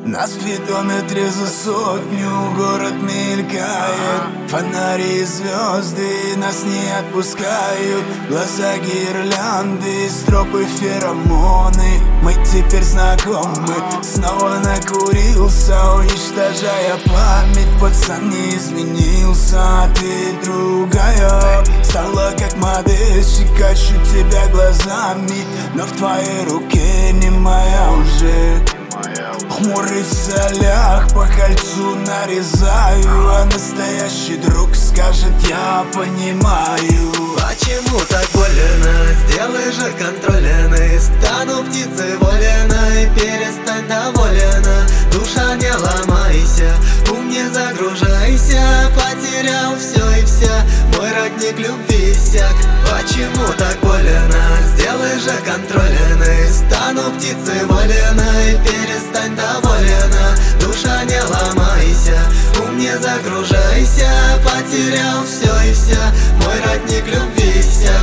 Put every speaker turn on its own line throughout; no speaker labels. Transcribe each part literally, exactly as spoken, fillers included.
На спидометре за сотню город мелькает, фонари и звезды нас не отпускают. Глаза гирлянды, стропы феромоны. Мы теперь знакомы. Снова накурился, уничтожая память. Пацан не изменился, а ты другая. Стала как модельщик, ищу тебя глазами, но в твоей руке не моя уже. Хмурый в солях, по кольцу нарезаю, а настоящий друг скажет: я понимаю.
Почему так больно? Сделай же контрольный. Стану птицей воленой, перестань доволена. Душа, не ломайся, ум не загружайся. Потерял все и вся, мой родник любви иссяк. Почему так больно? Сделай же контрольный. Стану птицей воленой, перестань доволена. Душа, не ломайся, ум не загружайся. Потерял все и вся, мой родник любви иссяк.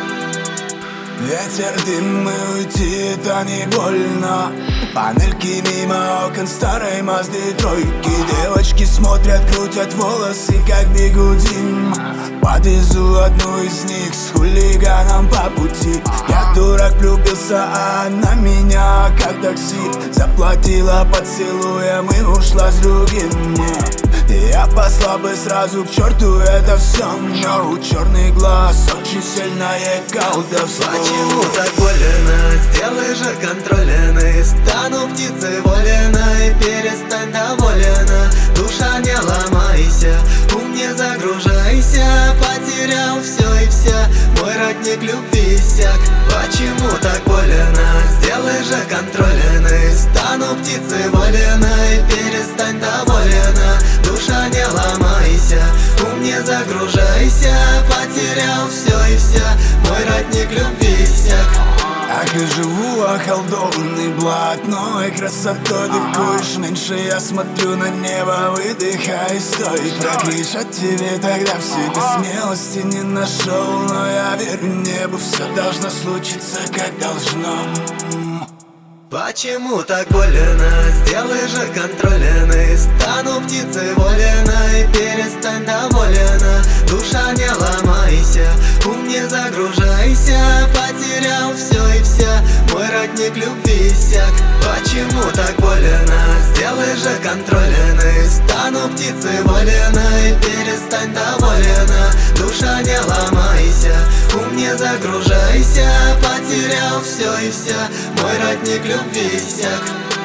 Ветер, дым, мы уйти, это не больно. Панельки мимо окон старой Мазды тройки. Девочки смотрят, крутят волосы, как бигудим. Подвезу одну из них с хулиганом по пути. Я дурак, влюбился, а она меня как такси. Заплатила поцелуем и ушла с другим. Я послал бы сразу к черту это все, но у черный глаз очень сильное колдовство.
Почему так больно? Сделай же контрольный. Стану птицей воленой, перестань доволена. Душа, не ломайся, ум не загружайся. Потерял все и вся, мой родник любви иссяк. Почему так больно? Сделай же контрольный. Стану птицей воленой, перестань доволена. Душа, не ломайся, ум не загружайся. Потерял все и вся, мой родник любви иссяк.
Ах, и живу околдованный блатной красотой. Ты куришь меньше, я смотрю на небо, выдыхай, стой. Прокричать тебе тогда в себе смелости не нашел, но я верю небу, все должно случиться как должно.
Почему так больно? Сделай же контрольный. Стану птицей воленой, перестань доволена. Душа, не ломайся, ум не загружайся. Потерял все и вся, мой родник любви иссяк. Почему так больно? Сделай же контрольный. Стану птицей воленой, перестань доволена. Душа, не ломайся, ум не загружайся. Потерял все и вся, мой родник любви иссяк.